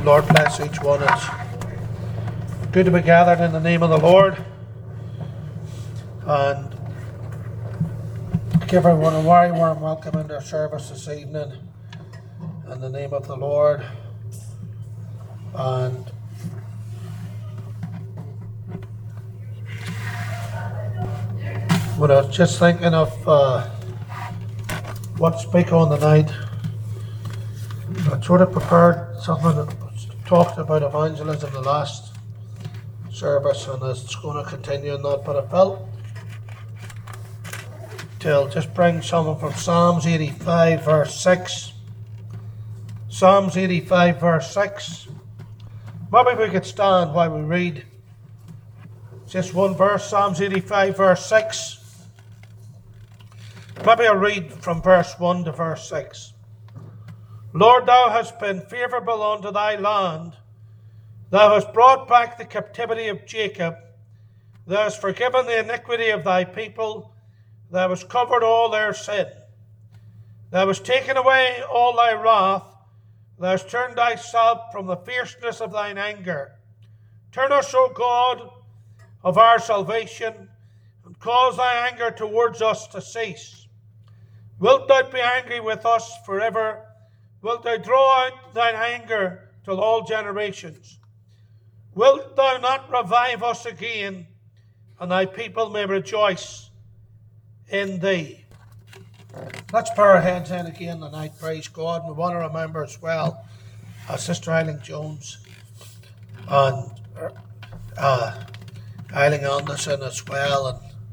Lord bless each one. It's good to be gathered in the name of the Lord, and give everyone a very warm welcome into our service this evening in the name of the Lord. And when I was just thinking of what to speak on tonight, I sort of prepared something that talked about evangelism the last service, and it's going to continue on that, but I felt to just bring something from Psalms 85 verse 6. Psalms 85 verse 6. Maybe we could stand while we read just one verse, Psalms 85 verse 6. Maybe I'll read from verse 1 to verse 6. Lord, thou hast been favourable unto thy land. Thou hast brought back the captivity of Jacob. Thou hast forgiven the iniquity of thy people. Thou hast covered all their sin. Thou hast taken away all thy wrath. Thou hast turned thyself from the fierceness of thine anger. Turn us, O God, of our salvation, and cause thy anger towards us to cease. Wilt thou be angry with us forever? Wilt thou draw out thine anger till all generations? Wilt thou not revive us again, and thy people may rejoice in thee? Let's bow our heads in again tonight, praise God. And we want to remember as well Sister Eileen Jones and Eileen Anderson as well.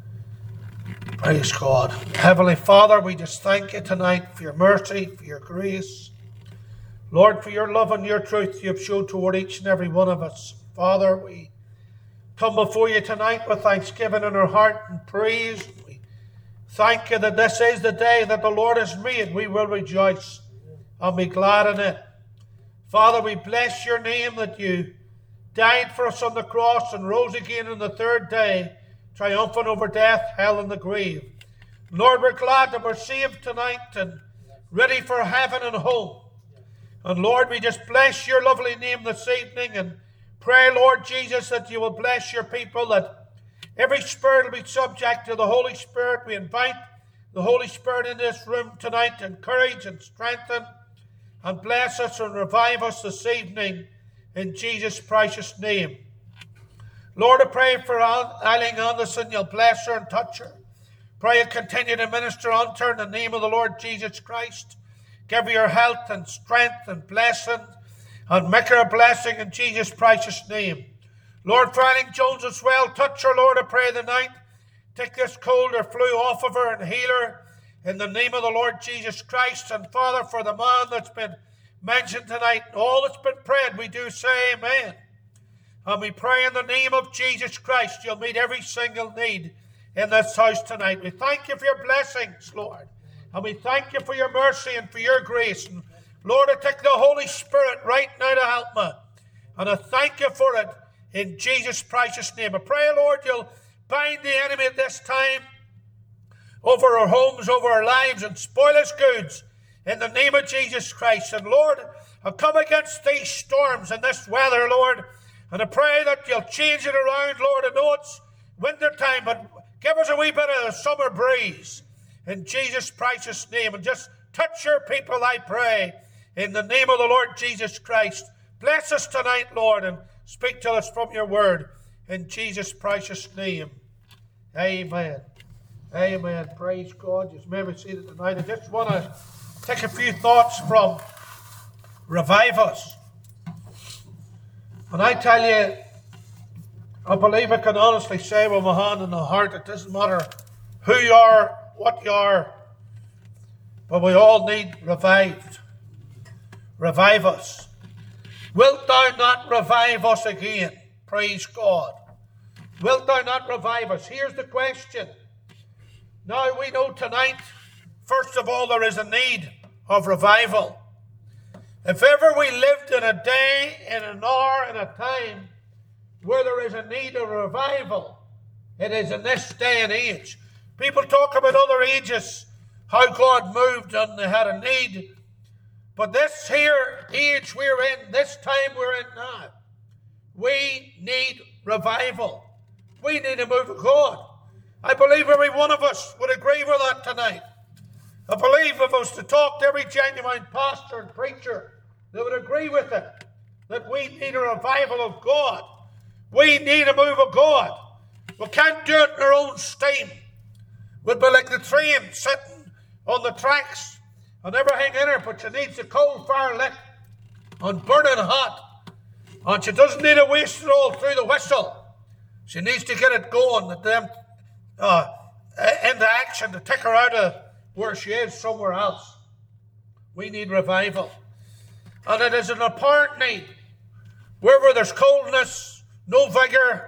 And praise God. Heavenly Father, we just thank you tonight for your mercy, for your grace. Lord, for your love and your truth you have shown toward each and every one of us. Father, we come before you tonight with thanksgiving in our heart and praise. We thank you that this is the day that the Lord has made. We will rejoice and be glad in it. Father, we bless your name that you died for us on the cross and rose again on the third day, triumphant over death, hell, and the grave. Lord, we're glad that we're saved tonight and ready for heaven and home. And Lord, we just bless your lovely name this evening and pray, Lord Jesus, that you will bless your people, that every spirit will be subject to the Holy Spirit. We invite the Holy Spirit in this room tonight to encourage and strengthen and bless us and revive us this evening in Jesus' precious name. Lord, I pray for Eileen Anderson. You'll bless her and touch her. Pray you continue to minister unto her in the name of the Lord Jesus Christ. Give her your health and strength and blessing, and make her a blessing in Jesus' precious name. Lord, for Eileen Jones as well, touch her, Lord, I pray tonight. Take this cold or flu off of her and heal her in the name of the Lord Jesus Christ. And Father, for the man that's been mentioned tonight, all that's been prayed, we do say amen. And we pray in the name of Jesus Christ, you'll meet every single need in this house tonight. We thank you for your blessings, Lord. And we thank you for your mercy and for your grace. And Lord, I take the Holy Spirit right now to help me. And I thank you for it in Jesus' precious name. I pray, Lord, you'll bind the enemy at this time over our homes, over our lives, and spoil his goods in the name of Jesus Christ. And Lord, I come against these storms and this weather, Lord, and I pray that you'll change it around, Lord. I know it's winter time, but give us a wee bit of a summer breeze in Jesus' precious name. And just touch your people, I pray, in the name of the Lord Jesus Christ. Bless us tonight, Lord, and speak to us from your word in Jesus' precious name. Amen. Amen. Praise God. Just maybe see it tonight. I just want to take a few thoughts from Revive Us. And I tell you, I believe I can honestly say with my hand on the heart, it doesn't matter who you are, what you are, but we all need revived. Revive us. Wilt thou not revive us again? Praise God. Wilt thou not revive us? Here's the question. Now we know tonight, first of all, there is a need of revival. If ever we lived in a day, in an hour, in a time where there is a need of revival, it is in this day and age. People talk about other ages, how God moved and they had a need But this here age we're in, this time we're in now, we need revival. We need a move of God. I believe every one of us would agree with that tonight. I believe if I was to talk to every genuine pastor and preacher, they would agree with it, that we need a revival of God. We need a move of God. We can't do it in our own steam. We'd be like the train sitting on the tracks and everything in it, but she needs a coal fire lit and burning hot. And she doesn't need to waste it all through the whistle. She needs to get it going, into action, to take her out of where she is somewhere else. We need revival. And it is an apparent need. Wherever there's coldness, no vigor,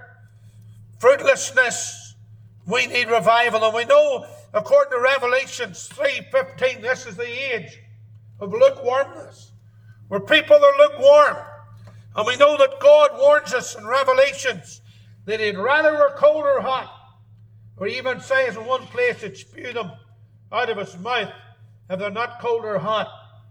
fruitlessness, we need revival. And we know, according to Revelations 3:15, this is the age of lukewarmness, where people are lukewarm. And we know that God warns us in Revelations that he'd rather we're cold or hot. Or he even says in one place he'd spew them out of his mouth if they're not cold or hot.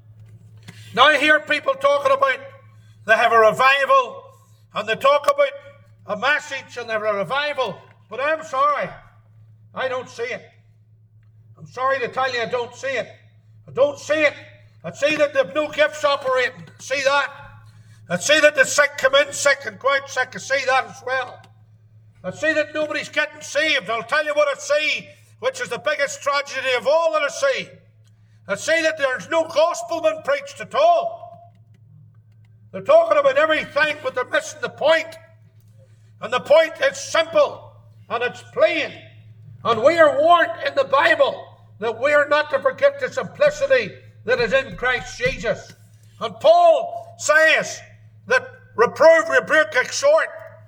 Now I hear people talking about they have a revival, and they talk about a message and they have a revival, but I'm sorry, I don't see it. I'm sorry to tell you, I don't see it. I don't see it. I see that they've no gifts operating. I see that. I see that the sick come in sick and go out sick. I see that as well. I see that nobody's getting saved. I'll tell you what I see, which is the biggest tragedy of all that I see. I see that there's no gospel being preached at all. They're talking about everything, but they're missing the point. And the point is simple, and it's plain. And we are warned in the Bible that we are not to forget the simplicity that is in Christ Jesus. And Paul says that reprove, rebuke, exhort,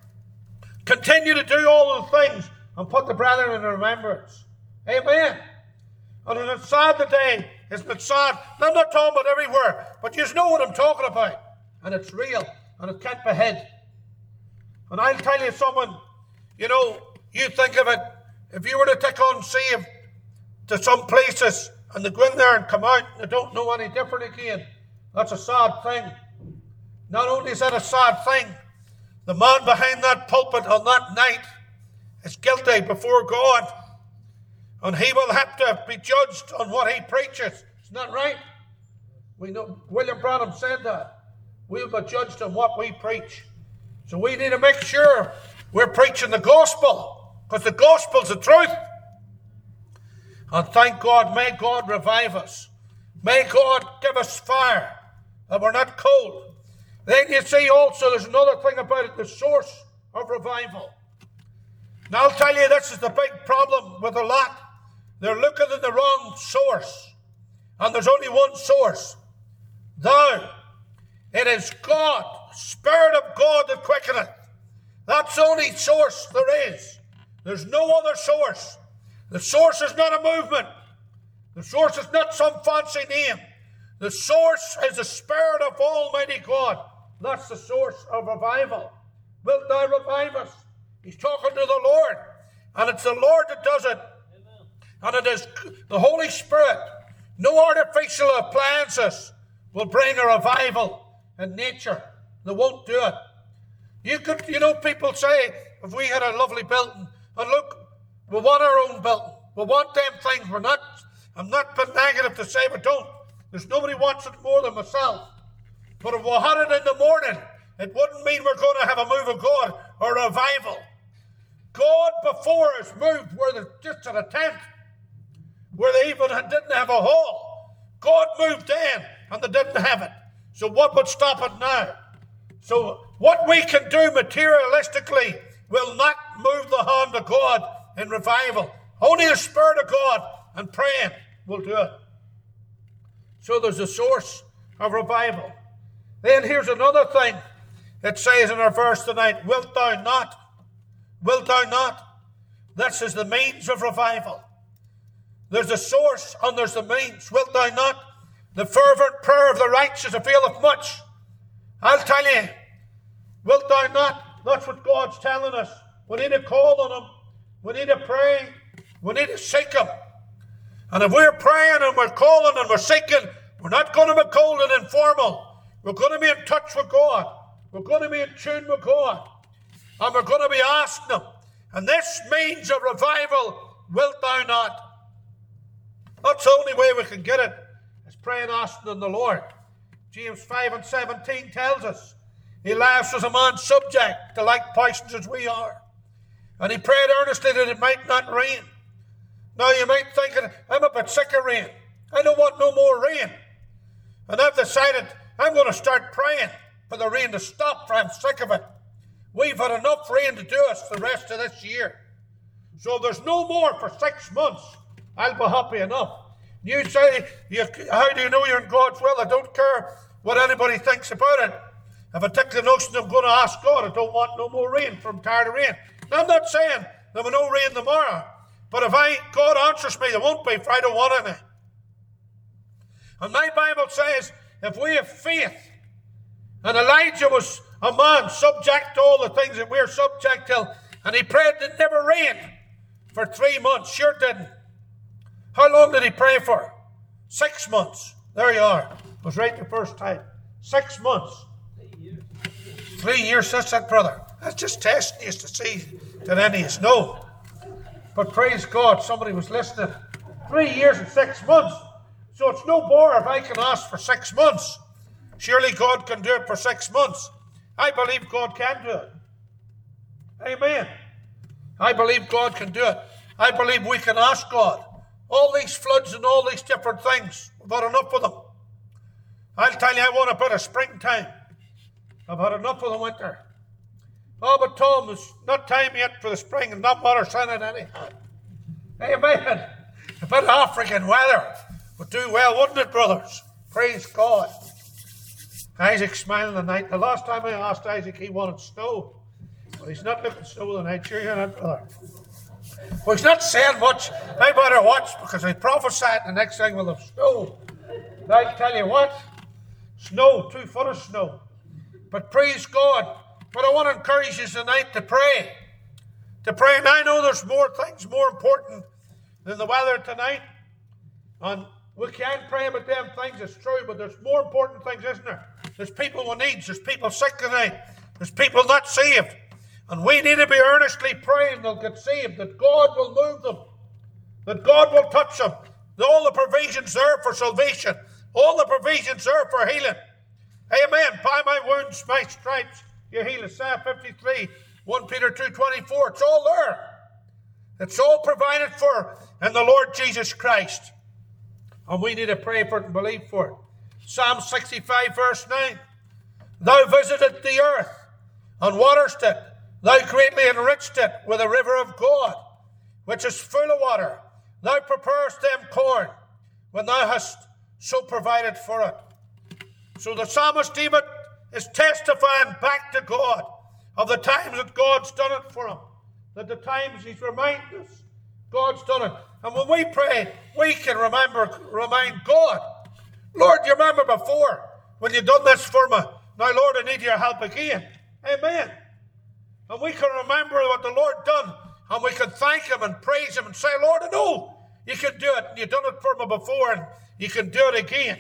continue to do all the things, and put the brethren in remembrance. Amen. And it's sad today. It's been sad. I'm not talking about everywhere, but you know what I'm talking about. And it's real, and it can't be hid. And I'll tell you someone, you think of it, if you were to take on saved to some places, and they go in there and come out, and they don't know any different again, that's a sad thing. Not only is that a sad thing, the man behind that pulpit on that night is guilty before God, and he will have to be judged on what he preaches. Isn't that right? We know William Branham said that. We'll be judged on what we preach. So we need to make sure we're preaching the gospel, because the gospel's the truth. And thank God, may God revive us. May God give us fire, that we're not cold. Then you see also there's another thing about it, the source of revival. Now I'll tell you, this is the big problem with a lot. They're looking at the wrong source. And there's only one source. Thou. It is God, Spirit of God that quickeneth. That's the only source there is. There's no other source. The source is not a movement. The source is not some fancy name. The source is the Spirit of Almighty God. That's the source of revival. Wilt thou revive us? He's talking to the Lord. And it's the Lord that does it. Amen. And it is the Holy Spirit. No artificial appliances will bring a revival in nature. They won't do it. People say, if we had a lovely building, and look, we want our own building. We want them things. I'm not being negative to say we don't. There's nobody wants it more than myself. But if we had it in the morning, it wouldn't mean we're going to have a move of God or a revival. God before us moved where they're just in a tent, where they even didn't have a hall. God moved in and they didn't have it. So what would stop it now? So what we can do materialistically will not move the hand of God in revival. Only the Spirit of God and praying will do it. So there's a source of revival. Then here's another thing it says in our verse tonight, wilt thou not? Wilt thou not? This is the means of revival. There's a source and there's the means. Wilt thou not? The fervent prayer of the righteous availeth much. I'll tell you, wilt thou not? That's what God's telling us. We need to call on Him. We need to pray. We need to seek Him. And if we're praying and we're calling and we're seeking, We're not going to be cold and informal. We're going to be in touch with God. We're going to be in tune with God. And we're going to be asking Him. And this means a revival, wilt thou not? That's the only way we can get it, is praying, asking in the Lord. James 5:17 tells us, Elias was a man subject to like passions as we are. And he prayed earnestly that it might not rain. Now you might think, I'm a bit sick of rain. I don't want no more rain. And I've decided I'm going to start praying for the rain to stop, for I'm sick of it. We've had enough rain to do us the rest of this year. So if there's no more for 6 months, I'll be happy enough. You say, how do you know you're in God's will? I don't care what anybody thinks about it. If I take the notion I'm going to ask God, I don't want no more rain, for I'm tired of rain. Now, I'm not saying there will be no rain tomorrow, but if God answers me, there won't be, for I don't want any. And my Bible says, if we have faith, and Elijah was a man subject to all the things that we're subject to, and he prayed that it never rained for 3 months. Sure didn't. How long did he pray for? 6 months. There you are. It was right the first time. 6 months. 3 years, that's it, brother. That's just testing you to see that any is no. But praise God, somebody was listening. 3 years and 6 months. So it's no bore if I can ask for 6 months. Surely God can do it for 6 months. I believe God can do it. Amen. I believe God can do it. I believe we can ask God. All these floods and all these different things, we've had enough of them. I'll tell you, I want a bit of springtime. I've had enough of the winter. Oh, but Tom, it's not time yet for the spring, and not matter sunning anyhow. Amen. A bit of African weather would do well, wouldn't it, brothers? Praise God. Isaac's smiling tonight. The last time I asked Isaac, he wanted snow. But he's not looking snow tonight. Sure you're not, brother. Well, he's not saying much. I better watch, because I prophesied the next thing will have snow. And I tell you what, snow, 2 foot of snow. But praise God. But I want to encourage you tonight to pray. To pray. And I know there's more things more important than the weather tonight. And we can pray about them things, it's true, but there's more important things, isn't there? There's people with needs. There's people sick tonight. There's people not saved. And we need to be earnestly praying they'll get saved, that God will move them, that God will touch them. All the provisions there for salvation. All the provisions there for healing. Amen. By my wounds, my stripes, you're healed. Isaiah 53, 1 Peter 2:24. It's all there. It's all provided for in the Lord Jesus Christ. And we need to pray for it and believe for it. Psalm 65, verse 9. Thou visited the earth and waterest it. Thou greatly enriched it with a river of God, which is full of water. Thou preparest them corn when thou hast so provided for it. So the psalmist David is testifying back to God of the times that God's done it for him. That the times he's reminding us God's done it. And when we pray, we can remind God. Lord, you remember before when you done this for me. Now, Lord, I need your help again. Amen. And we can remember what the Lord done. And we can thank him and praise him and say, Lord, I know you can do it. And you've done it for me before and you can do it again.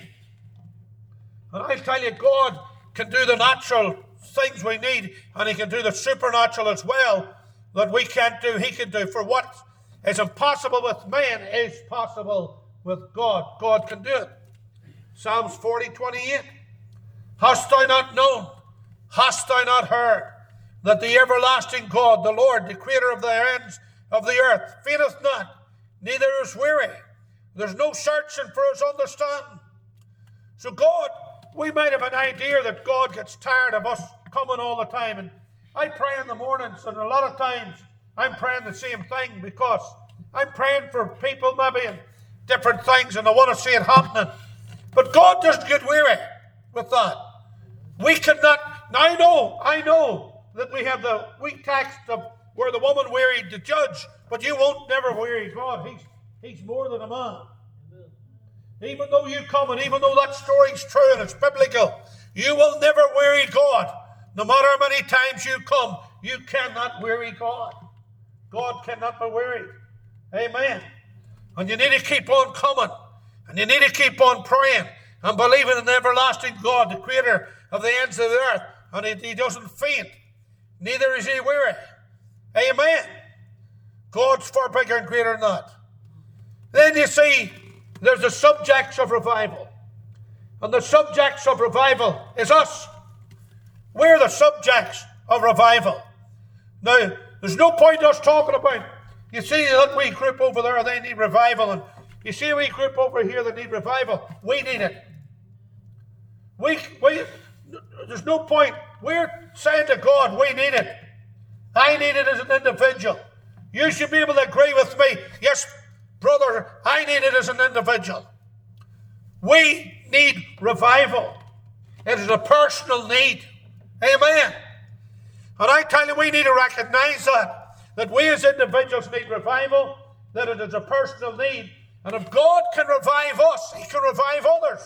And I tell you, God can do the natural things we need. And he can do the supernatural as well that we can't do. He can do. For what is impossible with man is possible with God. God can do it. Psalms 40:28. Hast thou not known? Hast thou not heard? That the everlasting God, the Lord, the creator of the ends of the earth, fainteth not, neither is weary. There's no searching for his understanding. So God, we might have an idea that God gets tired of us coming all the time. And I pray in the mornings, and a lot of times I'm praying the same thing, because I'm praying for people maybe and different things, and I want to see it happening. But God doesn't get weary with that. We cannot. I know that we have the weak text of where the woman wearied the judge, but you won't never weary God. He's more than a man. Even though you come, and even though that story's true and it's biblical, you will never weary God. No matter how many times you come, you cannot weary God. God cannot be wearied. Amen. And you need to keep on coming. And you need to keep on praying. and believing in the everlasting God, the creator of the ends of the earth, and he doesn't faint, neither is he weary. Amen. God's far bigger and greater than that. Then you see, there's the subjects of revival. And the subjects of revival is us. We're the subjects of revival. Now, there's no point us talking about, you see that wee group over there, they need revival, and you see a wee group over here that need revival. We need it. There's no point. We're saying to God, we need it. I need it as an individual. You should be able to agree with me. Yes, brother, I need it as an individual. We need revival. It is a personal need. Amen. And I tell you, we need to recognize that we as individuals need revival, that it is a personal need. And if God can revive us, he can revive others.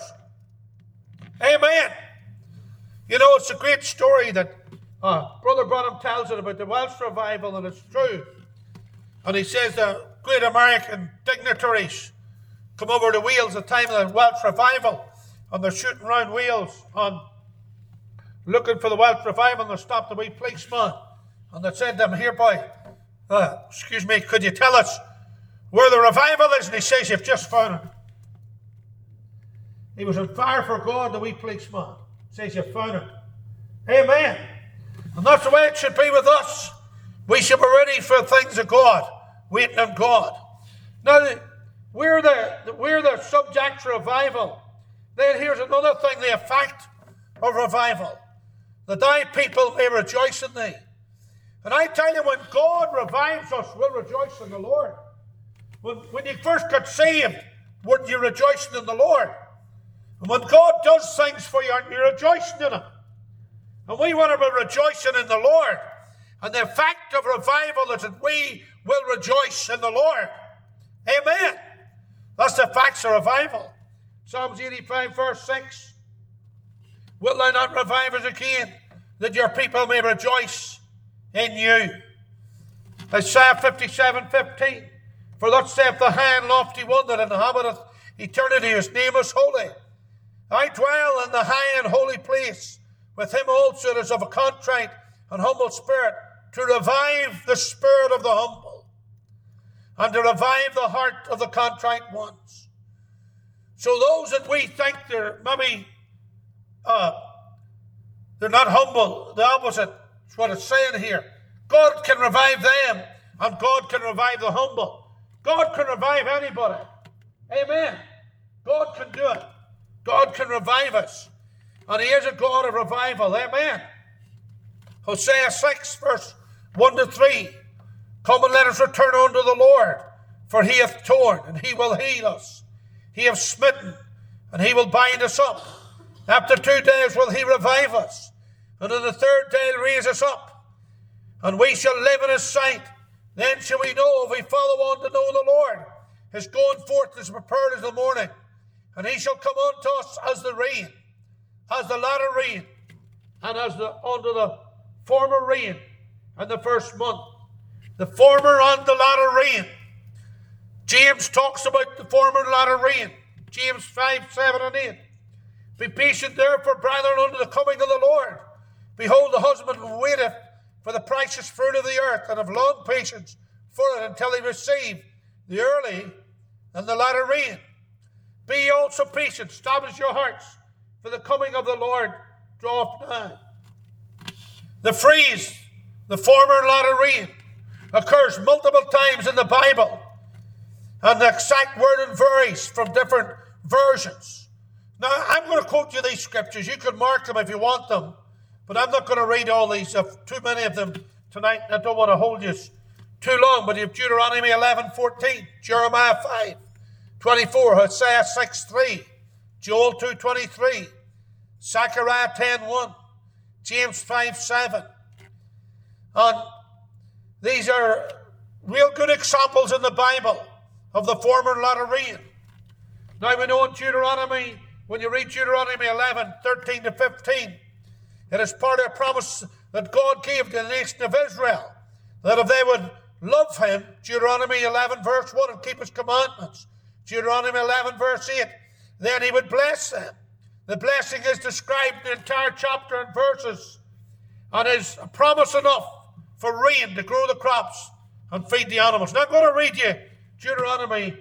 Amen. You know, it's a great story that Brother Branham tells it about the Welsh revival, and it's true. And he says the great American dignitaries come over to Wales at the time of the Welsh revival, and they're shooting around Wales on looking for the Welsh revival, and they stopped the wee policeman, and they said to him, "Here, boy, excuse me, could you tell us where the revival is?" And he says, "You've just found it." He was on fire for God, the wee policeman. He says, "You've found it." Amen. And that's the way it should be with us. We should be ready for things of God, waiting on God. Now, we're the subjects of revival. Then here's another thing, the effect of revival. That thy people may rejoice in thee. And I tell you, when God revives us, we'll rejoice in the Lord. When you first got saved, weren't you rejoicing in the Lord? And when God does things for you, aren't you rejoicing in Him? And we want to be rejoicing in the Lord. And the effect of revival is that we will rejoice in the Lord. Amen. That's the facts of revival. Psalms 85, verse 6. Will thou not revive us again, that your people may rejoice in you? Isaiah 57:15. For thus saith the high and lofty one that inhabiteth eternity, his name is holy. I dwell in the high and holy place, with him also that is of a contrite and humble spirit, to revive the spirit of the humble, and to revive the heart of the contrite ones. So those that we think they're maybe they're not humble, the opposite is what it's saying here. God can revive them, and God can revive the humble. God can revive anybody. Amen. God can do it. God can revive us. And He is a God of revival. Amen. Hosea 6, verse 1 to 3. Come and let us return unto the Lord, for He hath torn, and He will heal us. He hath smitten, and He will bind us up. After 2 days will He revive us, and on the third day He'll raise us up, and we shall live in His sight. Then shall we know, if we follow on to know the Lord. His going forth is prepared as the morning, and He shall come unto us as the rain, as the latter rain, and as unto the former rain, and the first month. The former and the latter rain. James talks about the former and latter rain. James 5, 7, and 8. Be patient therefore, brethren, unto the coming of the Lord. Behold, the husbandman waiteth for the precious fruit of the earth, and have long patience for it until he receive the early and the latter rain. Be ye also patient, establish your hearts, for the coming of the Lord draweth nigh. The phrase, the former and latter rain, occurs multiple times in the Bible, and the exact wording varies from different versions. Now, I'm going to quote you these scriptures. You can mark them if you want them, but I'm not going to read all these, too many of them tonight. I don't want to hold you too long, but you have Deuteronomy 11:14, Jeremiah 5:24, Hosea 6:3, Joel 2:23, Zechariah 10:1, James 5:7. And these are real good examples in the Bible of the former and latter rain. Now we know in Deuteronomy, when you read Deuteronomy 11:13 to 15, it is part of a promise that God gave to the nation of Israel, that if they would love Him, Deuteronomy 11 verse 1, and keep His commandments, Deuteronomy 11 verse 8, then He would bless them. The blessing is described in the entire chapter and verses, and is a promise enough for rain to grow the crops and feed the animals. Now I'm going to read you Deuteronomy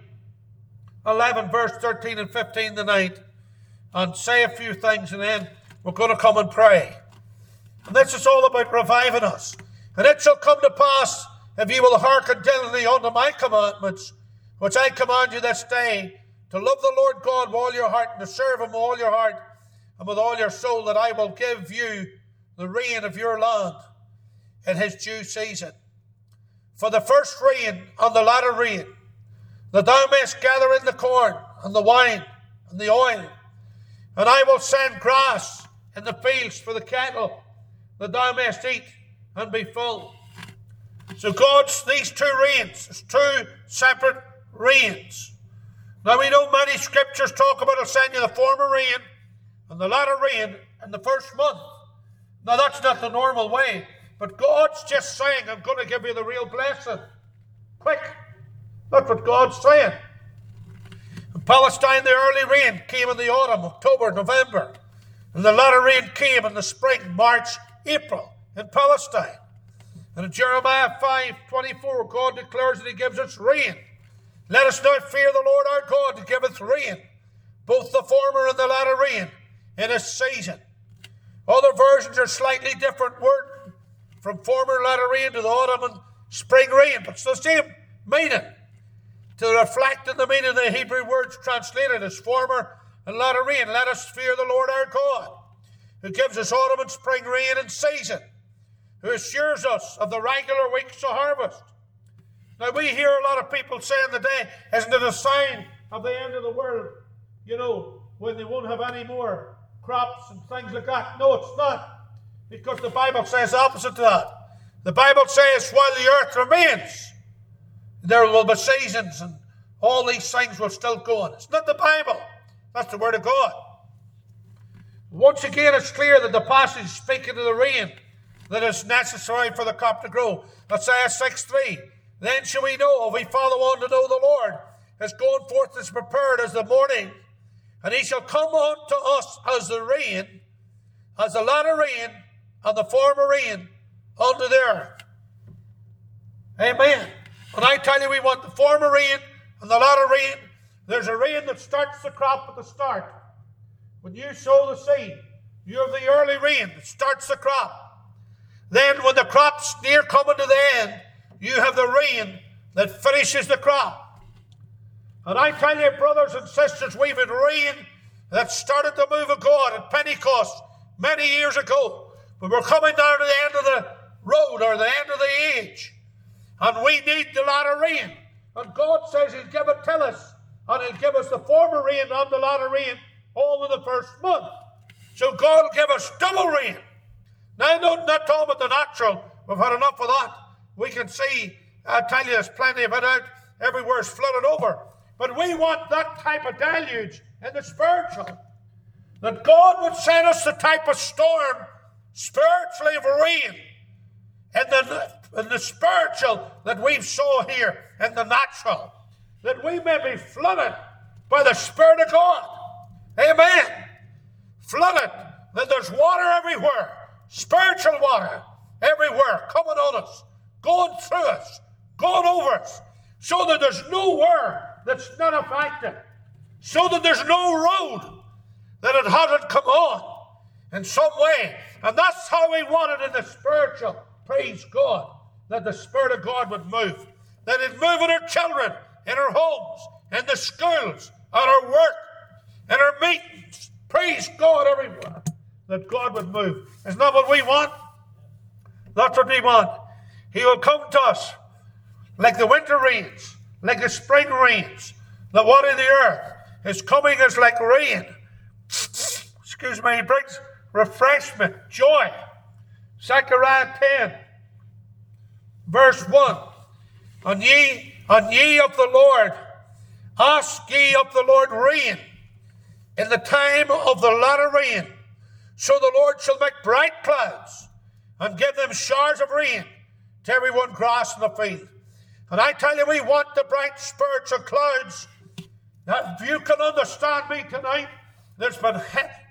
11, verse 13 and 15 tonight, and say a few things, and then we're going to come and pray. And this is all about reviving us. And it shall come to pass, if ye will hearken diligently unto my commandments, which I command you this day, to love the Lord God with all your heart, and to serve him with all your heart, and with all your soul, that I will give you the rain of your land in his due season. For the first rain and the latter rain, that thou mayest gather in the corn, and the wine, and the oil. And I will send grass in the fields for the cattle, that thou mayest eat and be full. So these two rains, is two separate rains. Now we know many scriptures talk about, I'll send you the former rain and the latter rain in the first month. Now that's not the normal way, but God's just saying, I'm going to give you the real blessing. Quick. That's what God's saying. In Palestine, the early rain came in the autumn, October, November. And the latter rain came in the spring, March, April, in Palestine. And in Jeremiah 5:24, God declares that he gives us rain. Let us now fear the Lord our God to giveth rain, both the former and the latter rain, in his season. Other versions are slightly different word, from former latter rain to the autumn and spring rain, but it's the same meaning. To reflect in the meaning of the Hebrew words translated as former and latter rain, let us fear the Lord our God, who gives us autumn and spring rain in season, who assures us of the regular weeks of harvest. Now we hear a lot of people saying today, isn't it a sign of the end of the world? You know, when they won't have any more crops and things like that. No, it's not. Because the Bible says opposite to that. The Bible says while the earth remains, there will be seasons and all these things will still go on. It's not the Bible. That's the Word of God. Once again, it's clear that the passage is speaking of the rain that is necessary for the crop to grow. Isaiah 6:3. Then shall we know, if we follow on to know the Lord, is going forth as prepared as the morning, and he shall come unto us as the rain, as the latter rain, and the former rain unto the earth. Amen. And I tell you, we want the former rain and the latter rain. There's a rain that starts the crop at the start. When you sow the seed, you have the early rain that starts the crop. Then when the crop's near coming to the end, you have the rain that finishes the crop. And I tell you, brothers and sisters, we've had rain that started the move of God at Pentecost many years ago. But we're coming down to the end of the road, or the end of the age. And we need the latter rain. And God says he'll give it to us. And he'll give us the former rain and the latter rain all in the first month. So God will give us double rain. Now, I'm not talking about the natural. We've had enough of that. We can see, I tell you, there's plenty of it out. Everywhere's flooded over. But we want that type of deluge in the spiritual. That God would send us the type of storm, spiritually, of rain in the spiritual that we've saw here in the natural, that we may be flooded by the Spirit of God. Amen. Flooded, that there's water everywhere, spiritual water everywhere, coming on us, going through us, going over us, so that there's nowhere that's not affected, so that there's no road that it hasn't come on in some way. And that's how we want it in the spiritual. Praise God, that the Spirit of God would move, that it'd move in our children, in our homes, in the schools, at our work, in our meetings. Praise God everywhere, that God would move. Isn't that what we want? That's what we want. He will come to us like the winter rains, like the spring rains. The water of the earth is coming as like rain. Excuse me, he brings refreshment, joy. Zechariah 10, verse 1. And ye of the Lord, ask ye of the Lord rain in the time of the latter rain. So the Lord shall make bright clouds and give them showers of rain to everyone grass in the field. And I tell you, we want the bright spiritual clouds. Now, if you can understand me tonight, there's been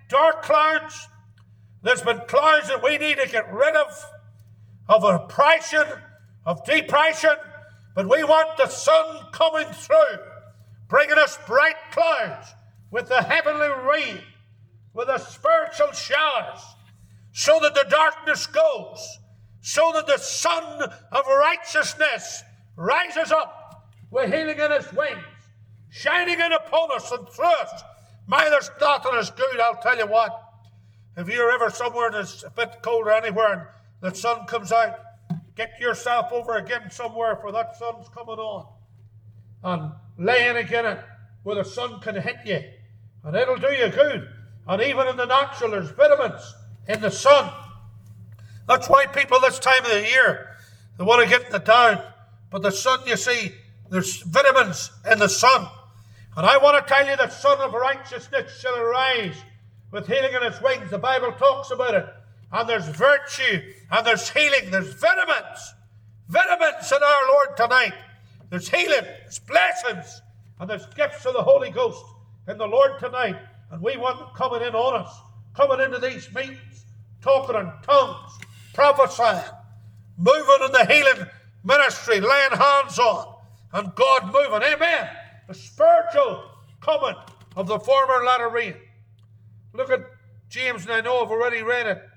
dark clouds. There's been clouds that we need to get rid of oppression, of depression. But we want the sun coming through, bringing us bright clouds with the heavenly rain, with the spiritual showers, so that the darkness goes, so that the sun of righteousness rises up with healing in his wings, shining in upon us and through us. My, there's nothing as good, I'll tell you what. If you're ever somewhere that's a bit colder anywhere and the sun comes out, get yourself over again somewhere for that sun's coming on. And lay in again it where the sun can hit you. And it'll do you good. And even in the natural, there's vitamins in the sun. That's why people this time of the year, they want to get in the town. But the sun, you see, there's vitamins in the sun. And I want to tell you that Son of Righteousness shall arise with healing in his wings. The Bible talks about it. And there's virtue, and there's healing, there's vitamins. Vitamins in our Lord tonight. There's healing, there's blessings, and there's gifts of the Holy Ghost in the Lord tonight. And we want them coming in on us, coming into these meetings, talking in tongues, prophesying, moving in the healing ministry, laying hands on, and God moving. Amen. The spiritual coming of the former latter rain. Look at James, and I know I've already read it.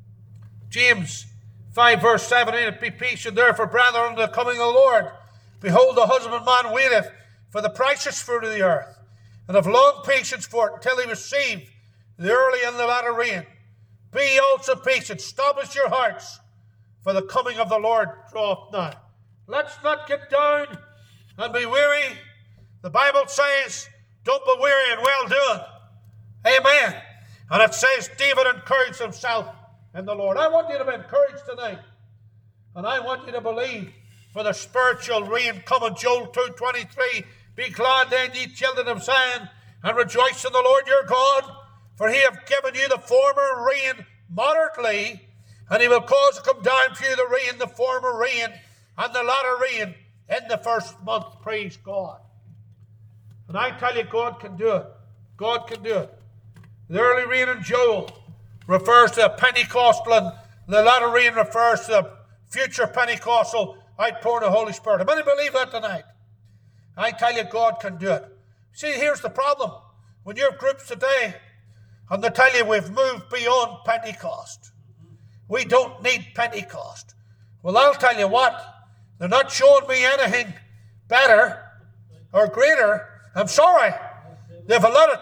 James 5 verse 17, be patient therefore, brethren, unto the coming of the Lord. Behold, the husbandman waiteth for the precious fruit of the earth, and have long patience for it, until he receive the early and the latter rain. Be ye also patient, establish your hearts, for the coming of the Lord draweth nigh. Let's not get down and be weary. The Bible says, don't be weary in well doing. Amen. And it says, David encouraged himself in the Lord. I want you to be encouraged tonight. And I want you to believe for the spiritual rain coming. Joel 2:23. Be glad then, ye children of Zion, and rejoice in the Lord your God, for he hath given you the former rain moderately, and he will cause to come down for you the rain, the former rain, and the latter rain in the first month. Praise God. And I tell you, God can do it. God can do it. The early rain in Joel refers to a Pentecostal, and the latter rain refers to the future Pentecostal outpouring of the Holy Spirit. How many believe that tonight? I tell you, God can do it. See, here's the problem. When you have groups today, and they tell you we've moved beyond Pentecost. We don't need Pentecost. Well, I'll tell you what. They're not showing me anything better or greater. I'm sorry. They have a lot of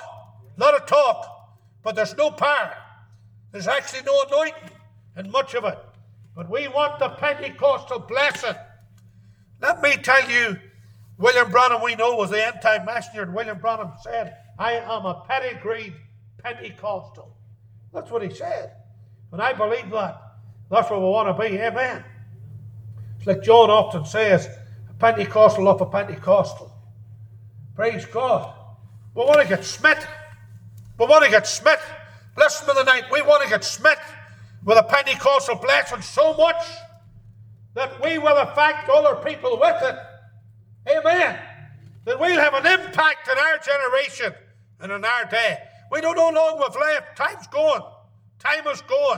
talk, but there's no power. There's actually no anointing in much of it. But we want the Pentecostal blessing. Let me tell you, William Branham, we know, was the end-time messenger, and William Branham said, I am a pedigreed Pentecostal. That's what he said. And I believe that. That's what we want to be. Amen. It's like John often says, a Pentecostal of a Pentecostal. Praise God. We want to get smit. We want to get smit. Listen to the night. We want to get smit with a Pentecostal blessing so much that we will affect other people with it. Amen. That we'll have an impact in our generation and in our day. We don't know how long we've left. Time's going. Time is going.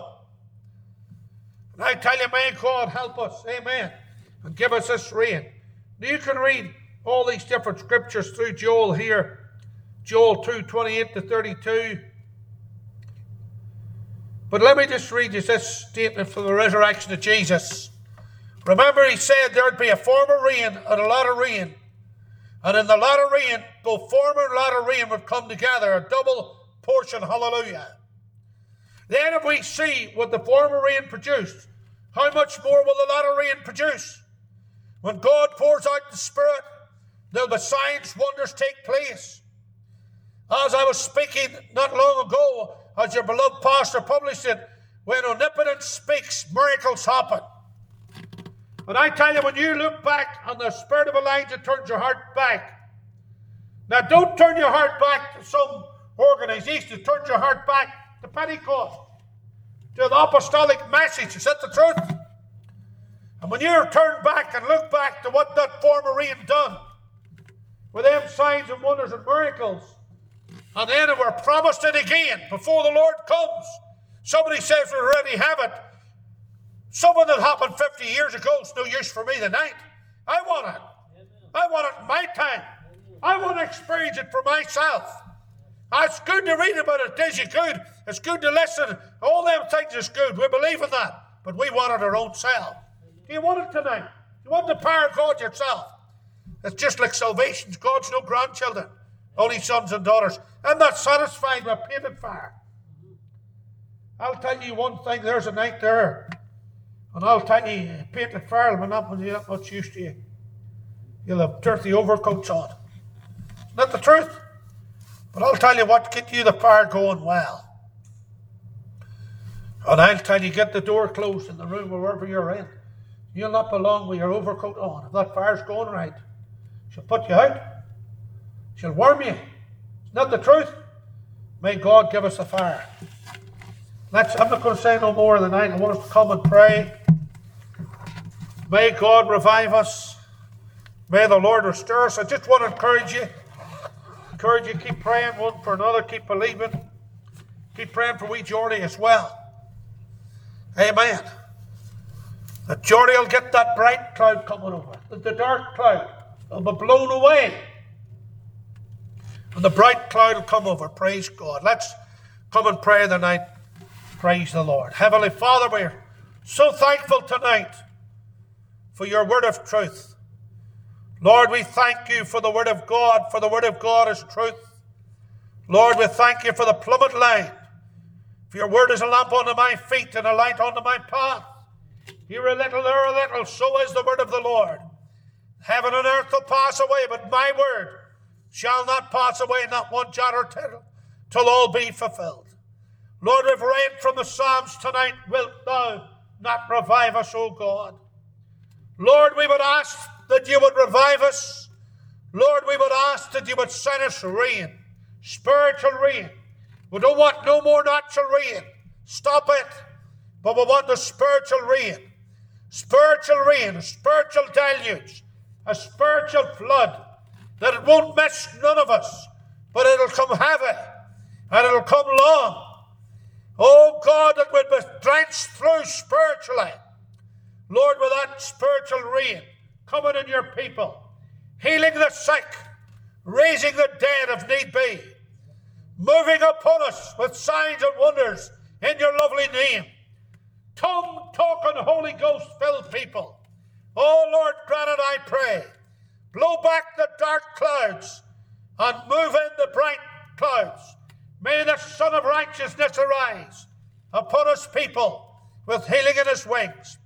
And I tell you, may God help us. Amen. And give us this rain. Now you can read all these different scriptures through Joel here. Joel 2:28-32. But let me just read you this statement from the resurrection of Jesus. Remember, he said there'd be a former rain and a latter rain. And in the latter rain, both former and latter rain would come together, a double portion. Hallelujah. Then if we see what the former rain produced, how much more will the latter rain produce? When God pours out the Spirit, there'll be signs, wonders take place. As I was speaking not long ago, as your beloved pastor published it, when omnipotence speaks, miracles happen. And I tell you, when you look back on the spirit of Elijah, turns your heart back. Now, don't turn your heart back to some organization. Turn your heart back to Pentecost, to the apostolic message. Is that the truth? And when you turn back and look back to what that former rain done, with them signs and wonders and miracles, And then we're promised it again before the Lord comes. Somebody says we already have it. Something that happened 50 years ago is no use for me tonight. I want it. I want it in my time. I want to experience it for myself. It's good to read about it. It is you good. It's good to listen. All them things is good. We believe in that. But we want it our own self. Do you want it tonight? Do you want the power of God yourself? It's just like salvation. God's no grandchildren. Only sons and daughters. I'm not satisfied with painted fire. I'll tell you one thing. There's a night there. And I'll tell you, painted fire will not be that much use to you. You'll have dirty overcoats on. It's not the truth. But I'll tell you what, get you the fire going well. And I'll tell you, get the door closed in the room or wherever you're in. You'll not belong with your overcoat on. If that fire's going right, she'll put you out. She'll warm you. It's not the truth. May God give us the fire. I'm not going to say no more tonight. I want us to come and pray. May God revive us. May the Lord restore us. I just want to encourage you. Keep praying one for another. Keep believing. Keep praying for wee Geordie as well. Amen. That Geordie will get that bright cloud coming over. The dark cloud will be blown away. And the bright cloud will come over. Praise God. Let's come and pray tonight. Praise the Lord. Heavenly Father, we're so thankful tonight for your word of truth. Lord, we thank you for the word of God, for the word of God is truth. Lord, we thank you for the plummet line. For your word is a lamp unto my feet and a light unto my path. Here a little, there a little, so is the word of the Lord. Heaven and earth will pass away, but my word shall not pass away, not one jot or tittle, till all be fulfilled. Lord, we've read from the Psalms tonight, wilt thou not revive us, O God? Lord, we would ask that you would revive us. Lord, we would ask that you would send us rain, spiritual rain. We don't want no more natural rain. Stop it. But we want the spiritual rain. Spiritual rain, a spiritual deluge, a spiritual flood, that it won't miss none of us, but it'll come heavy, and it'll come long. Oh God, that we'd be drenched through spiritually. Lord, with that spiritual rain coming in your people, healing the sick, raising the dead if need be, moving upon us with signs and wonders in your lovely name. Tongue-talking Holy Ghost-filled people. Oh Lord, grant it, I pray. Blow back the dark clouds and move in the bright clouds. May the Son of Righteousness arise upon us people with healing in his wings.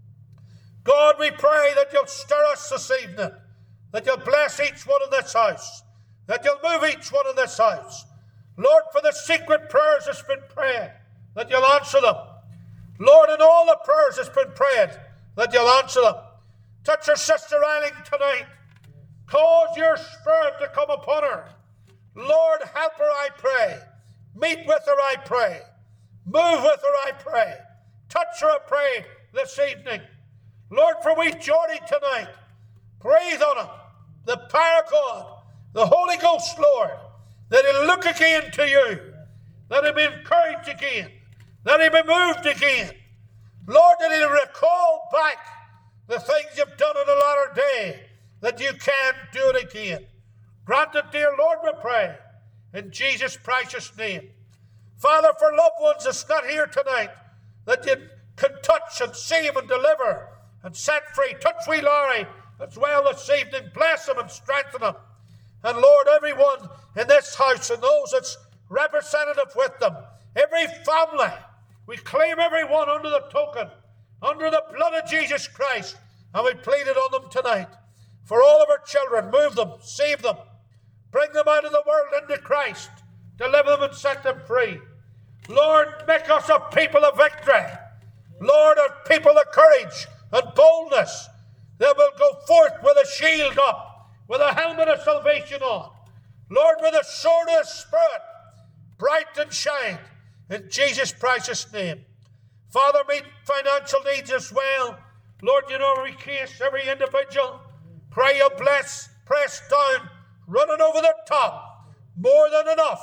God, we pray that you'll stir us this evening, that you'll bless each one in this house, that you'll move each one in this house. Lord, for the secret prayers that's been prayed, that you'll answer them. Lord, in all the prayers that's been prayed, that you'll answer them. Touch our sister Eileen tonight. Cause your spirit to come upon her. Lord, help her, I pray. Meet with her, I pray. Move with her, I pray. Touch her, I pray, this evening. Lord, for we Geordie tonight, breathe on him, the power of God, the Holy Ghost, Lord, that he'll look again to you, that he'll be encouraged again, that he'll be moved again. Lord, that he'll recall back the things you've done in the latter day, that you can do it again. Grant it, dear Lord, we pray, in Jesus' precious name. Father, for loved ones that's not here tonight, that you can touch and save and deliver and set free. Touch wee Larry as well this evening. Bless him and strengthen him. And Lord, everyone in this house and those that's representative with them, every family, we claim everyone under the token, under the blood of Jesus Christ, and we plead it on them tonight. For all of our children, move them, save them, bring them out of the world into Christ, deliver them and set them free. Lord, make us a people of victory. Lord, a people of courage and boldness that will go forth with a shield up, with a helmet of salvation on. Lord, with a sword of the Spirit, bright and shine, in Jesus' precious name. Father, meet financial needs as well. Lord, you know every case, every individual. Pray you bless, press down, running over the top, more than enough,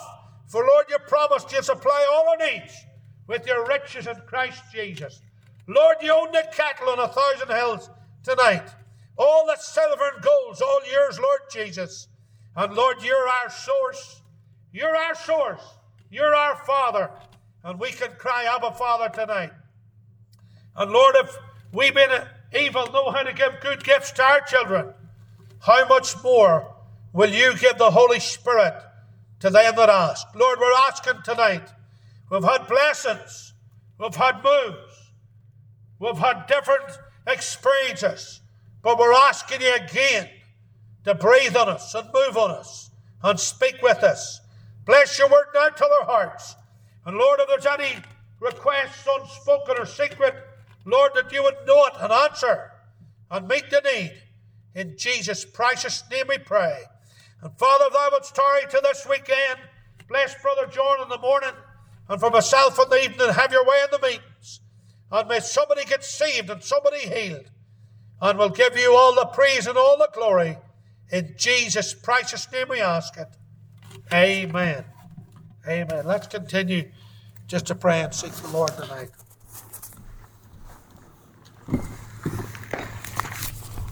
For, Lord, you promised you'd supply all our needs with your riches in Christ Jesus. Lord, you own the cattle on 1,000 hills tonight. All the silver and gold's all yours, Lord Jesus. And Lord, you're our source. You're our source. You're our Father. And we can cry, Abba, Father, tonight. And Lord, if we being evil know how to give good gifts to our children, how much more will you give the Holy Spirit to them that ask? Lord, we're asking tonight. We've had blessings. We've had moves. We've had different experiences. But we're asking you again to breathe on us and move on us and speak with us. Bless your word now to their hearts. And Lord, if there's any requests unspoken or secret, Lord, that you would know it and answer and meet the need. In Jesus' precious name we pray. And Father, if thou wouldst tarry to this weekend, bless Brother John in the morning and for myself in the evening, have your way in the meetings. And may somebody get saved and somebody healed. And we'll give you all the praise and all the glory. In Jesus' precious name we ask it. Amen. Amen. Let's continue just to pray and seek the Lord tonight.